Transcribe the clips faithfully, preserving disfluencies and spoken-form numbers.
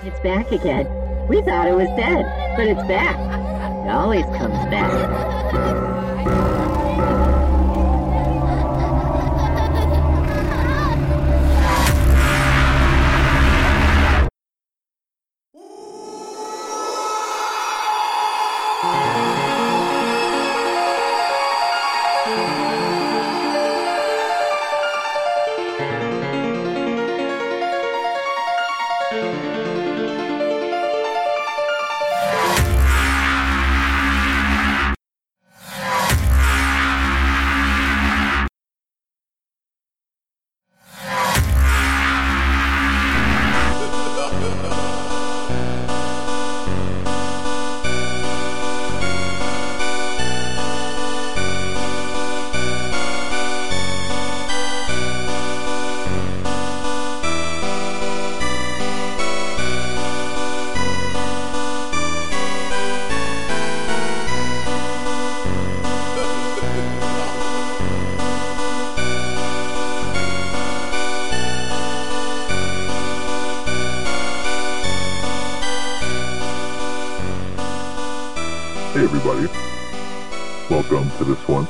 It's back again. We thought it was dead, but it's back. It always comes back. Hey everybody, welcome to this one.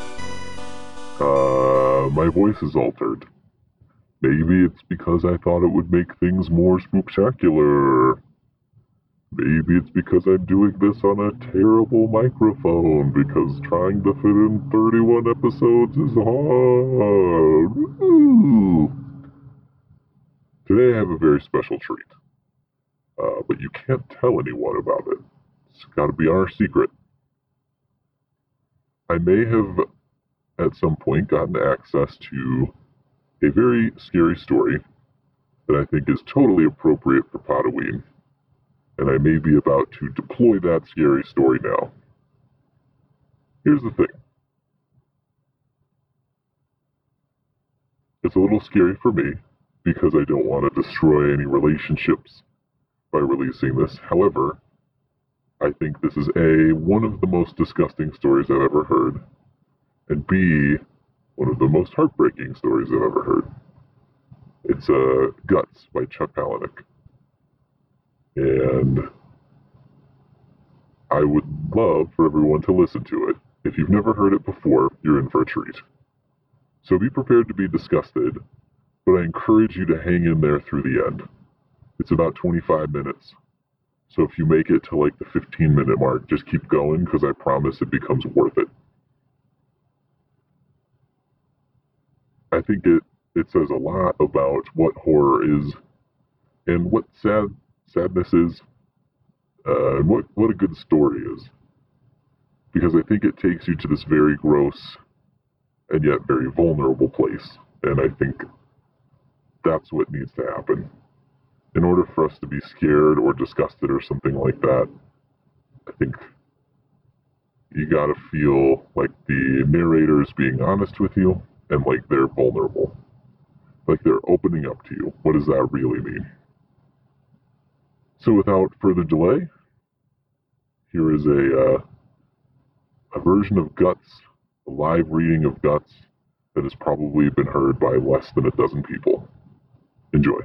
Uh, my voice is altered. Maybe it's because I thought it would make things more spooktacular. Maybe it's because I'm doing this on a terrible microphone, because trying to fit in thirty-one episodes is hard. Woo! Today I have a very special treat. Uh, but you can't tell anyone about it. It's gotta be our secret. I may have, at some point, gotten access to a very scary story that I think is totally appropriate for Potaween, and I may be about to deploy that scary story now. Here's the thing. It's a little scary for me, because I don't want to destroy any relationships by releasing this. However, I think this is A, one of the most disgusting stories I've ever heard, and B, one of the most heartbreaking stories I've ever heard. It's uh, Guts by Chuck Palahniuk. And I would love for everyone to listen to it. If you've never heard it before, you're in for a treat. So be prepared to be disgusted, but I encourage you to hang in there through the end. It's about twenty-five minutes. So if you make it to like the fifteen minute mark, just keep going, because I promise it becomes worth it. I think it, it says a lot about what horror is and what sad sadness is, uh, and what, what a good story is. Because I think it takes you to this very gross and yet very vulnerable place. And I think that's what needs to happen. In order for us to be scared or disgusted or something like that, I think you gotta feel like the narrator is being honest with you and like they're vulnerable. Like they're opening up to you. What does that really mean? So without further delay, here is a, uh, a version of Guts, a live reading of Guts that has probably been heard by less than a dozen people. Enjoy.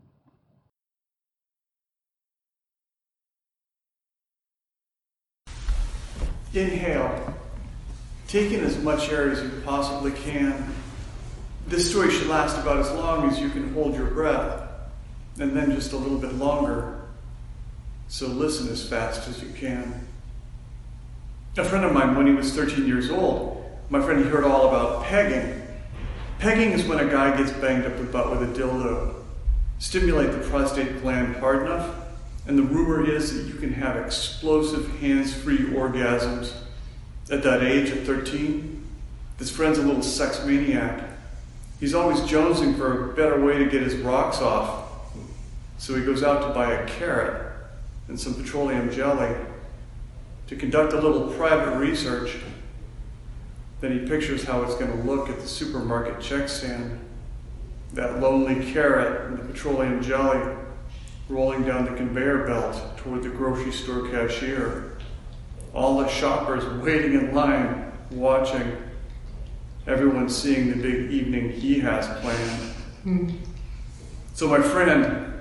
Inhale, take in as much air as you possibly can. This story should last about as long as you can hold your breath, and then just a little bit longer. So listen as fast as you can. A friend of mine, when he was thirteen years old, my friend he heard all about pegging. Pegging is when a guy gets banged up the butt with a dildo. Stimulate the prostate gland hard enough, and the rumor is that you can have explosive hands-free orgasms. At that age, at thirteen, this friend's a little sex maniac. He's always jonesing for a better way to get his rocks off. So he goes out to buy a carrot and some petroleum jelly to conduct a little private research. Then he pictures how it's going to look at the supermarket check stand. That lonely carrot and the petroleum jelly rolling down the conveyor belt toward the grocery store cashier. All the shoppers waiting in line, watching. Everyone seeing the big evening he has planned. So my friend,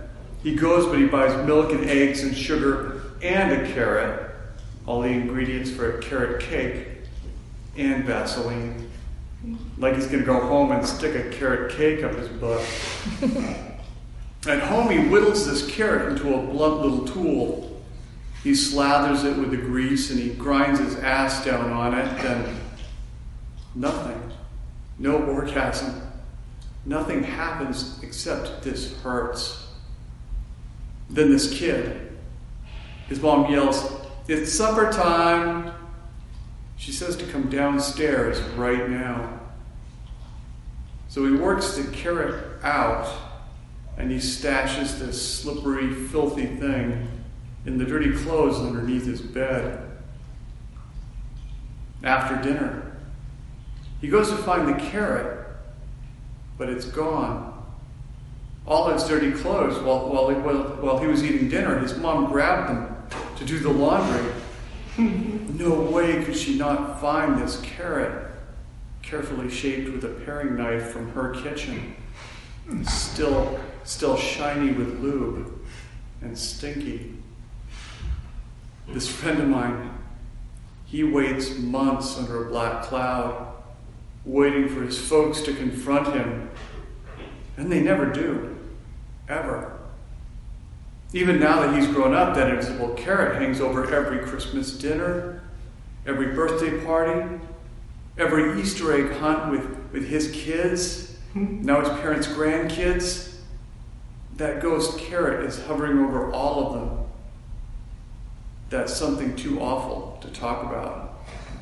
He goes, but he buys milk and eggs and sugar and a carrot, all the ingredients for a carrot cake, and Vaseline. Like he's going to go home and stick a carrot cake up his butt. At home, he whittles this carrot into a blunt little tool. He slathers it with the grease and he grinds his ass down on it, and nothing. No orgasm. Nothing happens except this hurts. Then this kid, his mom yells, "It's supper time." She says to come downstairs right now. So he works the carrot out and he stashes this slippery, filthy thing in the dirty clothes underneath his bed. After dinner, he goes to find the carrot, but it's gone. All his dirty clothes, while, while, he, while, while he was eating dinner, his mom grabbed them to do the laundry. No way could she not find this carrot, carefully shaped with a paring knife from her kitchen, still, still shiny with lube and stinky. This friend of mine, he waits months under a black cloud, waiting for his folks to confront him, and they never do, ever. Even now that he's grown up, that invisible carrot hangs over every Christmas dinner, every birthday party, every Easter egg hunt with, with his kids, now his parents' grandkids. That ghost carrot is hovering over all of them. That's something too awful to talk about.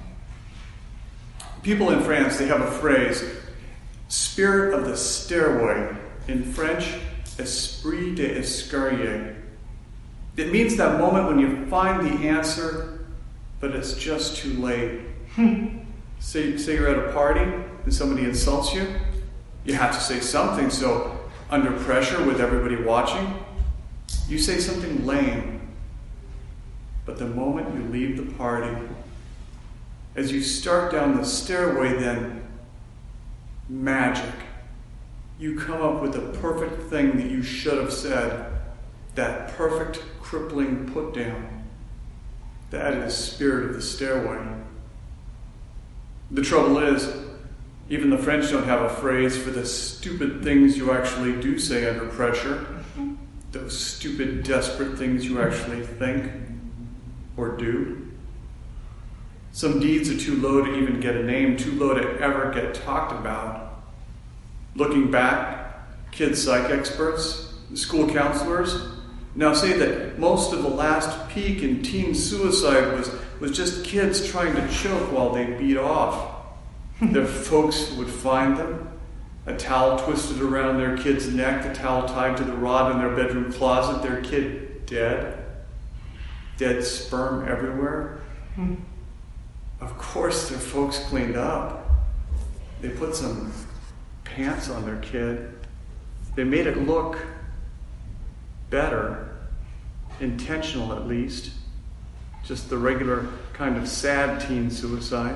People in France, they have a phrase, spirit of the stairway. In French, esprit d'escalier. It means that moment when you find the answer, but it's just too late. say, say you're at a party and somebody insults you. You have to say something, so under pressure with everybody watching, you say something lame. But the moment you leave the party, as you start down the stairway, then magic. You come up with the perfect thing that you should have said. That perfect, crippling put down. That is spirit of the stairway. The trouble is, even the French don't have a phrase for the stupid things you actually do say under pressure. Those stupid, desperate things you actually think or do. Some deeds are too low to even get a name, too low to ever get talked about. Looking back, kids psych experts, school counselors now say that most of the last peak in teen suicide was, was just kids trying to choke while they beat off. Their folks would find them, a towel twisted around their kid's neck, the towel tied to the rod in their bedroom closet, their kid dead, dead sperm everywhere. Of course their folks cleaned up. They put some pants on their kid. They made it look better, intentional at least, just the regular kind of sad teen suicide.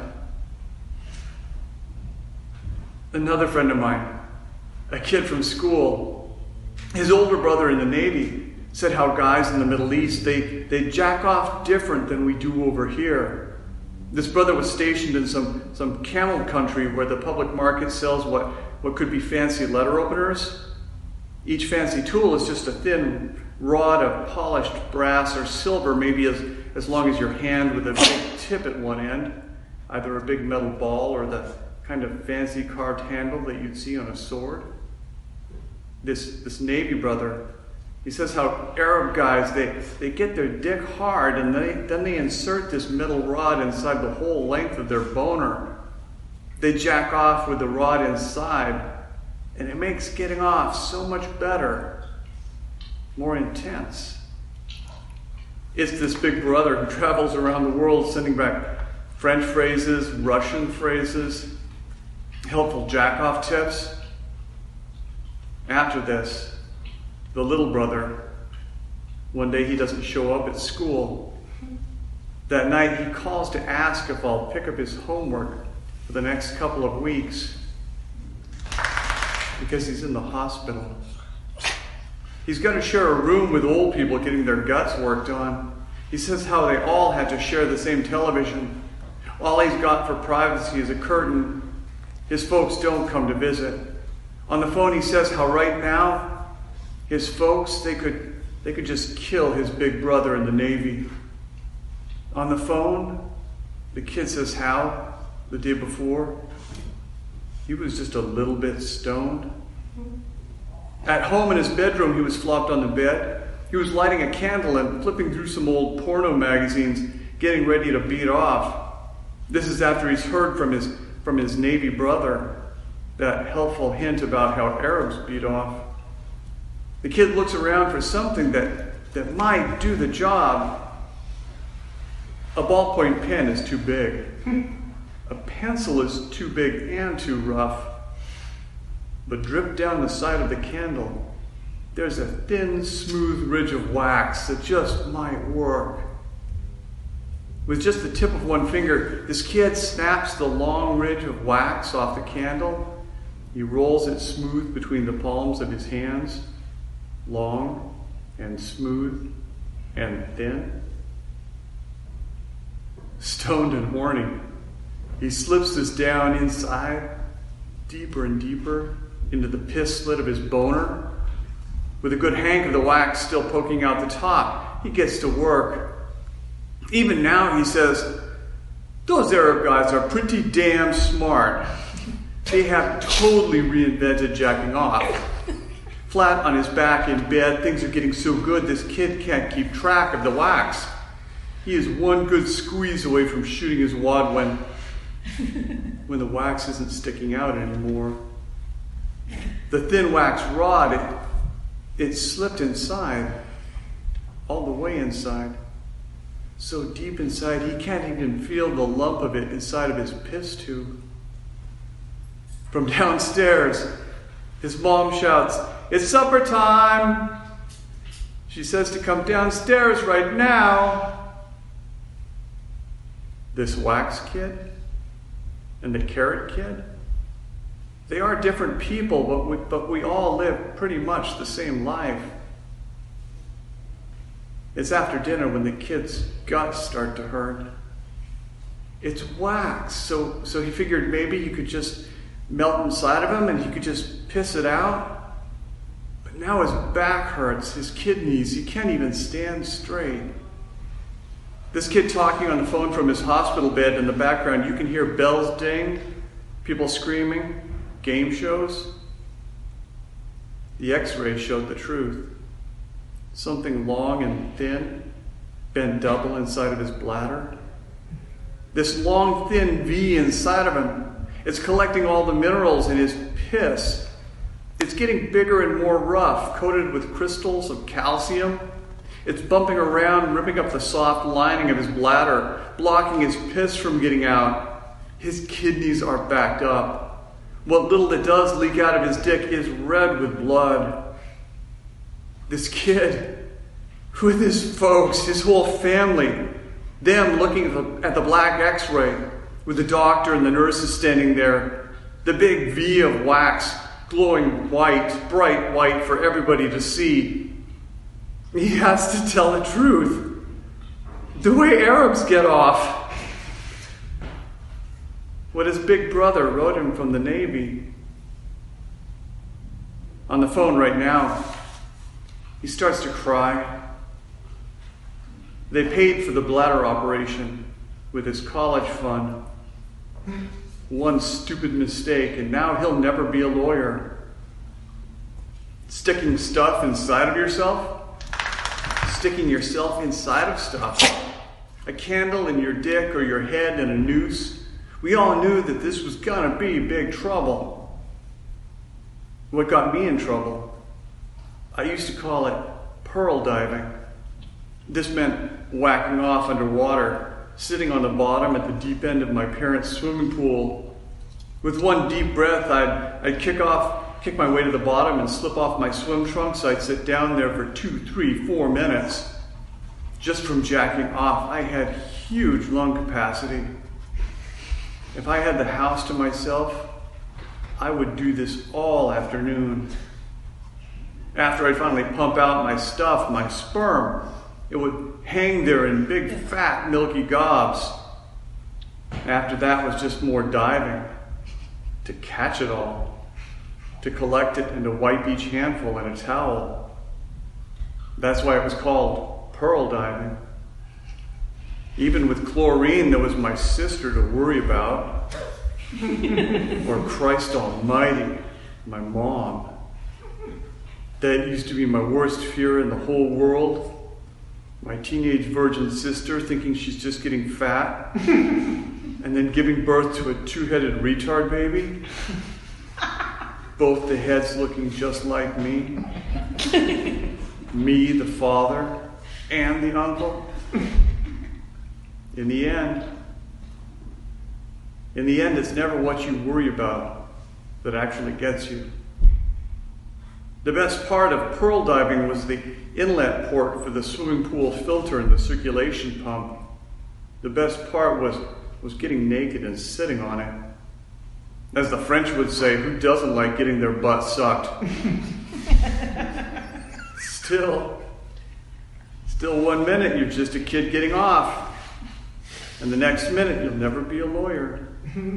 Another friend of mine, a kid from school, his older brother in the Navy, said how guys in the Middle East, they, they jack off different than we do over here. This brother was stationed in some, some camel country where the public market sells what, what could be fancy letter openers. Each fancy tool is just a thin rod of polished brass or silver, maybe as, as long as your hand, with a big tip at one end, either a big metal ball or the kind of fancy carved handle that you'd see on a sword. This, this Navy brother, he says how Arab guys, they, they get their dick hard and they, then they insert this metal rod inside the whole length of their boner. They jack off with the rod inside, and it makes getting off so much better, more intense. It's this big brother who travels around the world sending back French phrases, Russian phrases, helpful jack-off tips. After this, the little brother, one day he doesn't show up at school. That night he calls to ask if I'll pick up his homework for the next couple of weeks because he's in the hospital. He's got to share a room with old people getting their guts worked on. He says how they all had to share the same television. All he's got for privacy is a curtain. His folks don't come to visit. On the phone he says how right now, his folks, they could they could just kill his big brother in the Navy. On the phone, the kid says how, the day before, he was just a little bit stoned. At home in his bedroom, he was flopped on the bed. He was lighting a candle and flipping through some old porno magazines, getting ready to beat off. This is after he's heard from his from his Navy brother that helpful hint about how Arabs beat off. The kid looks around for something that, that might do the job. A ballpoint pen is too big. A pencil is too big and too rough. But dripped down the side of the candle, there's a thin, smooth ridge of wax that just might work. With just the tip of one finger, this kid snaps the long ridge of wax off the candle. He rolls it smooth between the palms of his hands, long and smooth and thin. Stoned and horny, he slips this down inside, deeper and deeper, into the piss slit of his boner. With a good hank of the wax still poking out the top, he gets to work. Even now, he says, those Arab guys are pretty damn smart. They have totally reinvented jacking off. Flat on his back in bed, things are getting so good this kid can't keep track of the wax. He is one good squeeze away from shooting his wad when, when the wax isn't sticking out anymore. The thin wax rod, it, it slipped inside, all the way inside. So deep inside, he can't even feel the lump of it inside of his piss tube. From downstairs, his mom shouts, "It's supper time!" She says to come downstairs right now. This wax kid and the carrot kid, they are different people, but we, but we all live pretty much the same life. It's after dinner when the kid's guts start to hurt. It's wax, so, so he figured maybe you could just melt inside of him and he could just piss it out. But now his back hurts, his kidneys, he can't even stand straight. This kid talking on the phone from his hospital bed, in the background you can hear bells ding, people screaming, game shows. The x-ray showed the truth. Something long and thin, bent double inside of his bladder. This long, thin V inside of him, it's collecting all the minerals in his piss. It's getting bigger and more rough, coated with crystals of calcium. It's bumping around, ripping up the soft lining of his bladder, blocking his piss from getting out. His kidneys are backed up. What little that does leak out of his dick is red with blood. This kid, with his folks, his whole family, them looking at the, at the black x-ray with the doctor and the nurses standing there, the big V of wax glowing white, bright white for everybody to see. He has to tell the truth, the way Arabs get off. What his big brother wrote him from the Navy. On the phone right now, he starts to cry. They paid for the bladder operation with his college fund. One stupid mistake, and now he'll never be a lawyer. Sticking stuff inside of yourself? Sticking yourself inside of stuff. A candle in your dick or your head and a noose. We all knew that this was gonna be big trouble. What got me in trouble? I used to call it pearl diving. This meant whacking off underwater, sitting on the bottom at the deep end of my parents' swimming pool. With one deep breath, I'd, I'd kick off, kick my way to the bottom and slip off my swim trunks. I'd sit down there for two, three, four minutes. Just from jacking off, I had huge lung capacity. If I had the house to myself, I would do this all afternoon. After I'd finally pump out my stuff, my sperm, it would hang there in big, fat, milky gobs. After that was just more diving to catch it all, to collect it and to wipe each handful in a towel. That's why it was called pearl diving. Even with chlorine, there was my sister to worry about. Or Christ Almighty, my mom. That used to be my worst fear in the whole world. My teenage virgin sister thinking she's just getting fat. And then giving birth to a two-headed retard baby. Both the heads looking just like me. Me, the father, and the uncle. In the end, in the end, it's never what you worry about that actually gets you. The best part of pearl diving was the inlet port for the swimming pool filter and the circulation pump. The best part was, was getting naked and sitting on it. As the French would say, who doesn't like getting their butt sucked? Still, still one minute you're just a kid getting off. And the next minute, you'll never be a lawyer.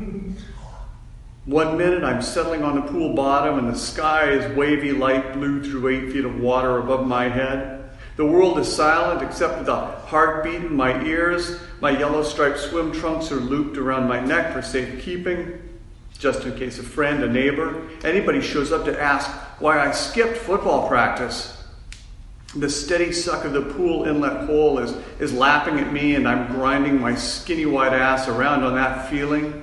One minute, I'm settling on the pool bottom, and the sky is wavy light blue through eight feet of water above my head. The world is silent except for the heartbeat in my ears. My yellow striped swim trunks are looped around my neck for safekeeping, just in case a friend, a neighbor, anybody shows up to ask why I skipped football practice. The steady suck of the pool inlet hole is, is lapping at me, and I'm grinding my skinny white ass around on that feeling.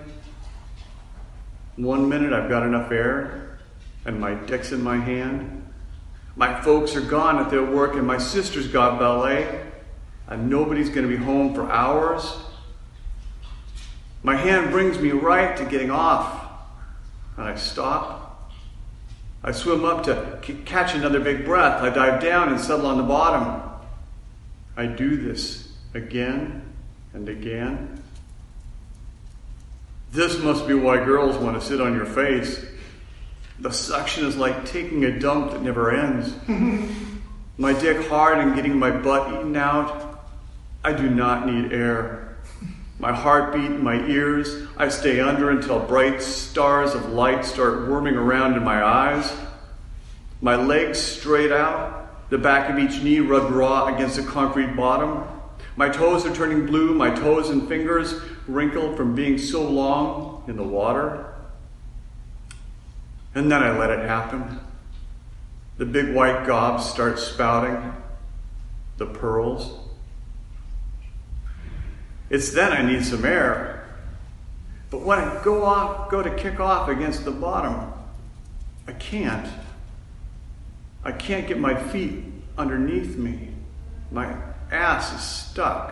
One minute I've got enough air, and my dick's in my hand. My folks are gone at their work, and my sister's got ballet, and nobody's going to be home for hours. My hand brings me right to getting off, and I stop. I swim up to c- catch another big breath. I dive down and settle on the bottom. I do this again and again. This must be why girls want to sit on your face. The suction is like taking a dump that never ends. My dick hard and getting my butt eaten out. I do not need air. My heartbeat in my ears. I stay under until bright stars of light start worming around in my eyes. My legs straight out, the back of each knee rubbed raw against the concrete bottom. My toes are turning blue, my toes and fingers wrinkled from being so long in the water. And then I let it happen. The big white gobs start spouting, the pearls. It's then I need some air. But when I go off, go to kick off against the bottom, I can't. I can't get my feet underneath me. My ass is stuck.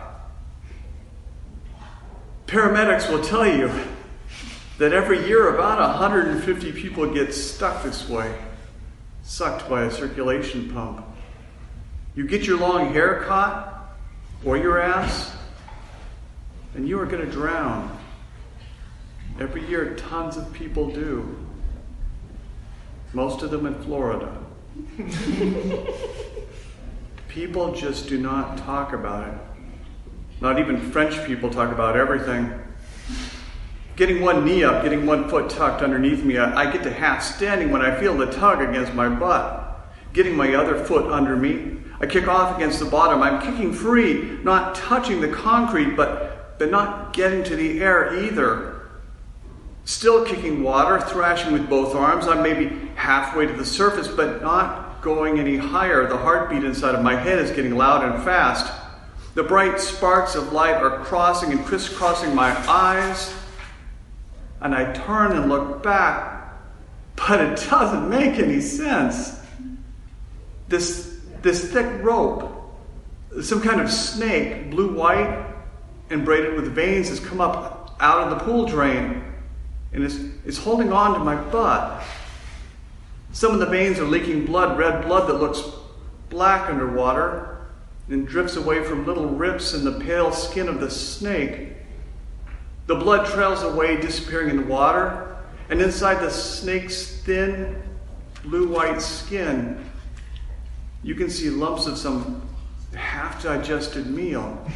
Paramedics will tell you that every year about one hundred fifty people get stuck this way, sucked by a circulation pump. You get your long hair caught or your ass, and you are going to drown. Every year, tons of people do. Most of them in Florida. People just do not talk about it. Not even French people talk about everything. Getting one knee up, getting one foot tucked underneath me, I, I get to half standing when I feel the tug against my butt. Getting my other foot under me, I kick off against the bottom. I'm kicking free, not touching the concrete, but, but not getting to the air either. Still kicking water, thrashing with both arms. I'm maybe halfway to the surface, but not going any higher. The heartbeat inside of my head is getting loud and fast. The bright sparks of light are crossing and crisscrossing my eyes. And I turn and look back, but it doesn't make any sense. This, this thick rope, some kind of snake, blue-white and braided with veins, has come up out of the pool drain. And it's, it's holding on to my butt. Some of the veins are leaking blood, red blood that looks black underwater and drifts away from little rips in the pale skin of the snake. The blood trails away, disappearing in the water, and inside the snake's thin, blue-white skin You can see lumps of some half-digested meal.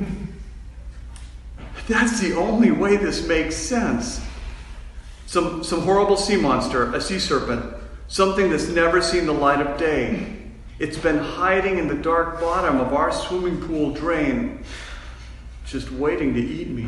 That's the only way this makes sense. Some, some horrible sea monster, a sea serpent, something that's never seen the light of day. It's been hiding in the dark bottom of our swimming pool drain, just waiting to eat me.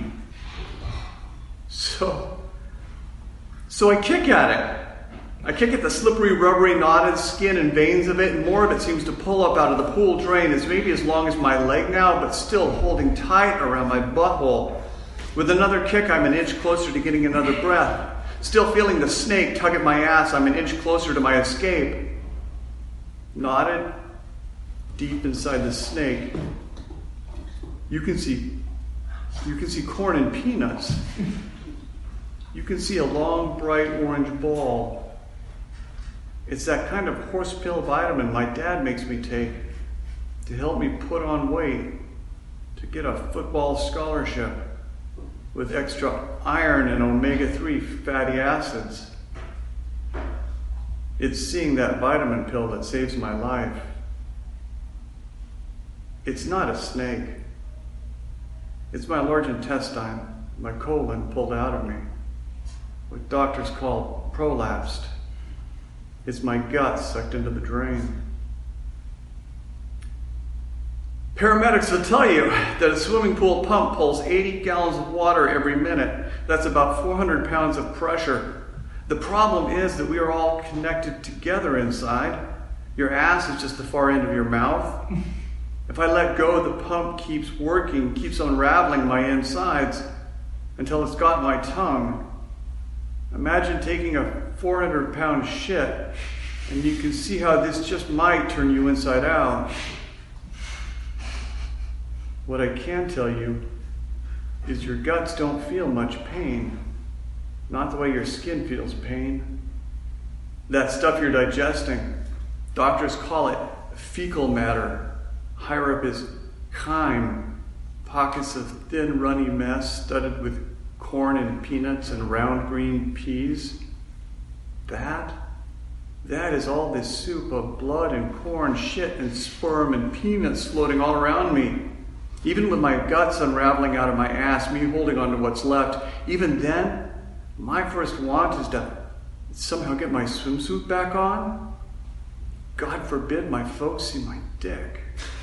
So, so I kick at it. I kick at the slippery, rubbery, knotted skin and veins of it, and more of it seems to pull up out of the pool drain. It's maybe as long as my leg now, but still holding tight around my butthole. With another kick, I'm an inch closer to getting another breath. Still feeling the snake tug at my ass, I'm an inch closer to my escape. Knotted, deep inside the snake, you can see, you can see corn and peanuts. You can see a long, bright orange ball. It's that kind of horse pill vitamin my dad makes me take to help me put on weight, to get a football scholarship with extra iron and omega three fatty acids. It's seeing that vitamin pill that saves my life. It's not a snake. It's my large intestine, my colon pulled out of me, what doctors call prolapsed. It's my guts sucked into the drain. Paramedics will tell you that a swimming pool pump pulls eighty gallons of water every minute. That's about four hundred pounds of pressure. The problem is that we are all connected together inside. Your ass is just the far end of your mouth. If I let go, the pump keeps working, keeps unraveling my insides until it's got my tongue. Imagine taking a four hundred pound shit, and you can see how this just might turn you inside out. What I can tell you is your guts don't feel much pain. Not the way your skin feels pain. That stuff you're digesting, doctors call it fecal matter. Higher up is chyme, pockets of thin, runny mess studded with corn and peanuts and round green peas. That, that is all this soup of blood and corn, shit and sperm and peanuts floating all around me. Even with my guts unraveling out of my ass, me holding on to what's left, even then, my first want is to somehow get my swimsuit back on. God forbid my folks see my dick.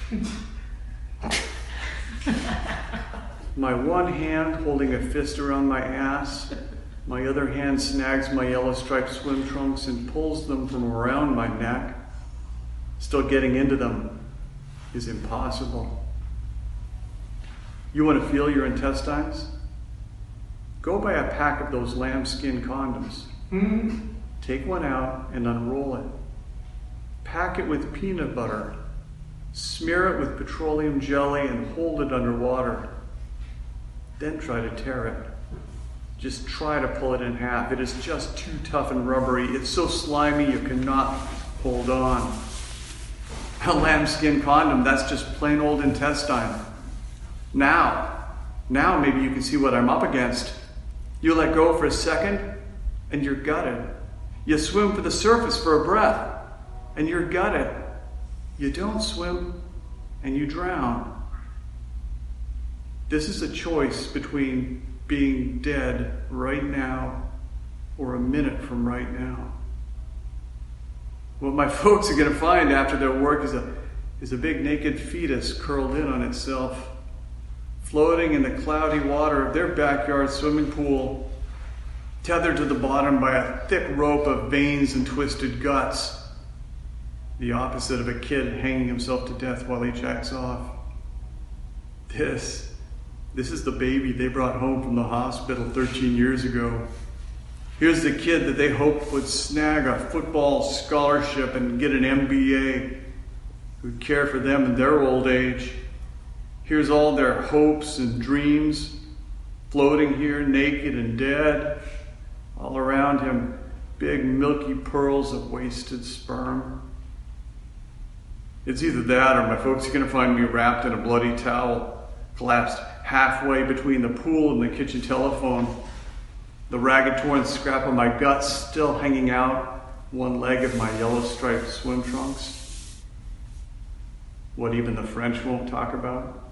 My one hand holding a fist around my ass, my other hand snags my yellow striped swim trunks and pulls them from around my neck. Still getting into them is impossible. You want to feel your intestines? Go buy a pack of those lambskin condoms. Mm-hmm. Take one out and unroll it. Pack it with peanut butter. Smear it with petroleum jelly and hold it underwater. Then try to tear it. Just try to pull it in half. It is just too tough and rubbery. It's so slimy you cannot hold on. A lambskin condom, that's just plain old intestine. Now, now maybe you can see what I'm up against. You let go for a second, and you're gutted. You swim for the surface for a breath, and you're gutted. You don't swim, and you drown. This is a choice between being dead right now or a minute from right now. What my folks are going to find after their work is a, is a big naked fetus curled in on itself, floating in the cloudy water of their backyard swimming pool, tethered to the bottom by a thick rope of veins and twisted guts. The opposite of a kid hanging himself to death while he jacks off. This, this is the baby they brought home from the hospital thirteen years ago. Here's the kid that they hoped would snag a football scholarship and get an M B A, who'd care for them in their old age. Here's all their hopes and dreams, floating here naked and dead. All around him, big milky pearls of wasted sperm. It's either that or my folks are going to find me wrapped in a bloody towel, collapsed halfway between the pool and the kitchen telephone. The ragged torn scrap of my guts still hanging out, one leg of my yellow striped swim trunks. what even the French won't talk about.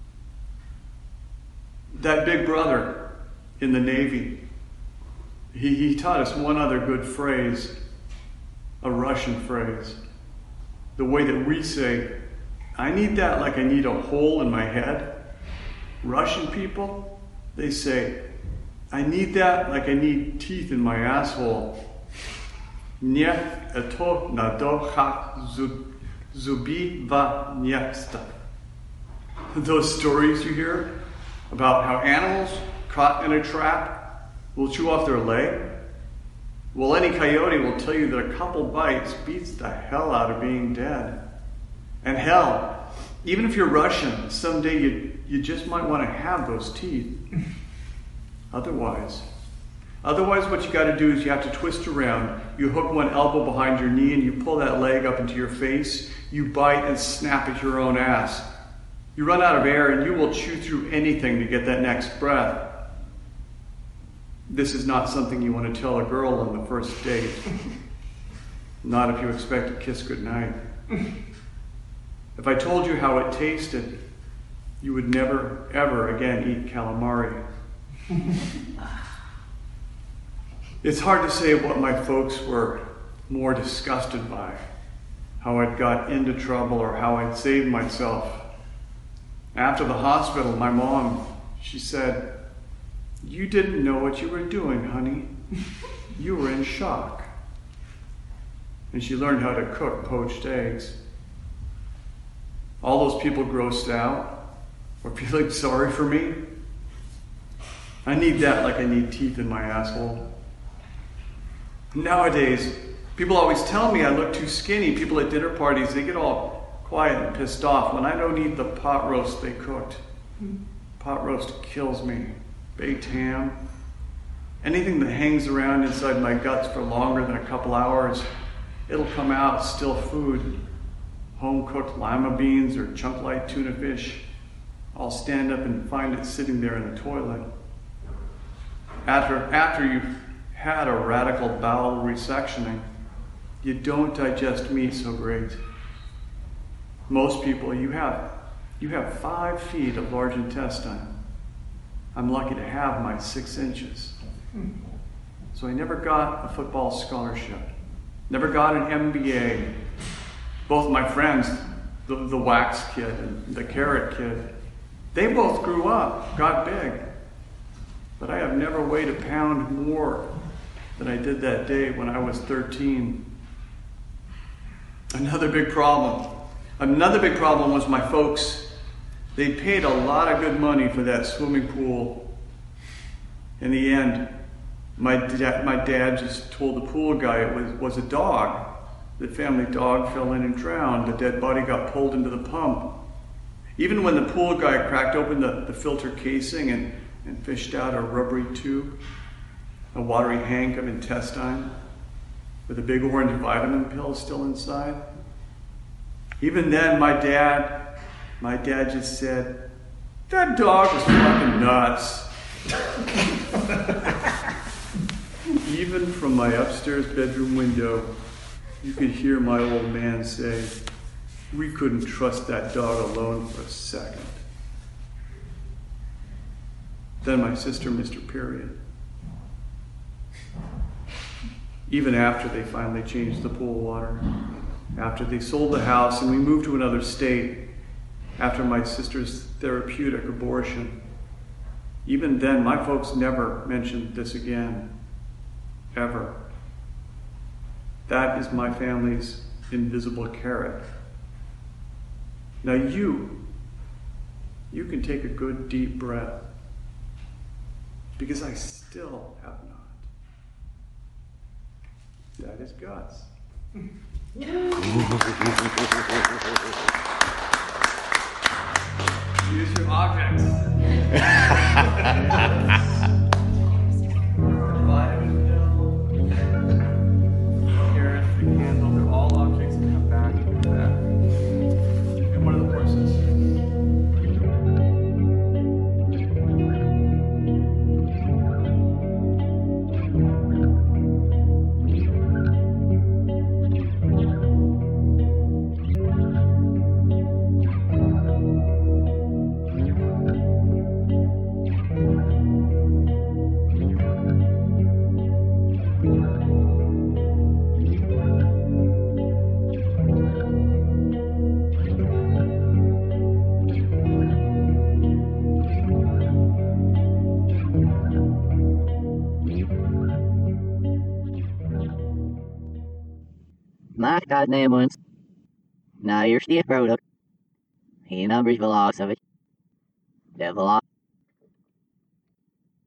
That big brother in the Navy, he, he taught us one other good phrase, a Russian phrase. The way that we say, I need that like I need a hole in my head. Russian people, they say, I need that like I need teeth in my asshole. Niech to na docha zubi va niechsta. Those stories you hear about how animals caught in a trap will chew off their leg. Well, any coyote will tell you that a couple bites beats the hell out of being dead. And hell, even if you're Russian, someday you, you just might want to have those teeth. Otherwise, otherwise what you got to do is you have to twist around. You hook one elbow behind your knee and you pull that leg up into your face. You bite and snap at your own ass. You run out of air and you will chew through anything to get that next breath. This is not something you want to tell a girl on the first date. Not if you expect to kiss goodnight. If I told you how it tasted, you would never, ever again eat calamari. It's hard to say what my folks were more disgusted by, how I'd got into trouble or how I'd saved myself. After the hospital, my mom, she said, "You didn't know what you were doing, honey. You were in shock." And she learned how to cook poached eggs. All those people grossed out were feeling sorry for me. I need that like I need teeth in my asshole. Nowadays, people always tell me I look too skinny. People at dinner parties, they get all quiet and pissed off when I don't eat the pot roast they cooked. Pot roast kills me. Baked ham. Anything that hangs around inside my guts for longer than a couple hours, it'll come out still food. Home-cooked lima beans or chunk-light tuna fish. I'll stand up and find it sitting there in the toilet. After, after you've had a radical bowel resectioning, you don't digest meat so great. Most people, you have, you have five feet of large intestine. I'm lucky to have my six inches. So I never got a football scholarship. Never got an M B A. Both my friends, the, the wax kid and the carrot kid, they both grew up, got big. But I have never weighed a pound more than I did that day when I was thirteen. Another big problem. Another big problem was my folks. They paid a lot of good money for that swimming pool. In the end, my, da- my dad just told the pool guy it was, was a dog. The family dog fell in and drowned. The dead body got pulled into the pump. Even when the pool guy cracked open the, the filter casing and, and fished out a rubbery tube, a watery hank of intestine with a big orange vitamin pill still inside, even then my dad, my dad just said, "That dog was fucking nuts." Even from my upstairs bedroom window, you could hear my old man say, "We couldn't trust that dog alone for a second." Then my sister missed her period. Even after they finally changed the pool water, after they sold the house and we moved to another state, after my sister's therapeutic abortion, even then my folks never mentioned this again, ever. That is my family's invisible carrot. Now you, you can take a good deep breath, because I still have not. That is guts. Use your objects. Vitamin pill, carrot, the candle, they're all objects that come back to that. And one of the horses. Ah, goddamn ones. Now here's the product. He numbers velocity. The velocity.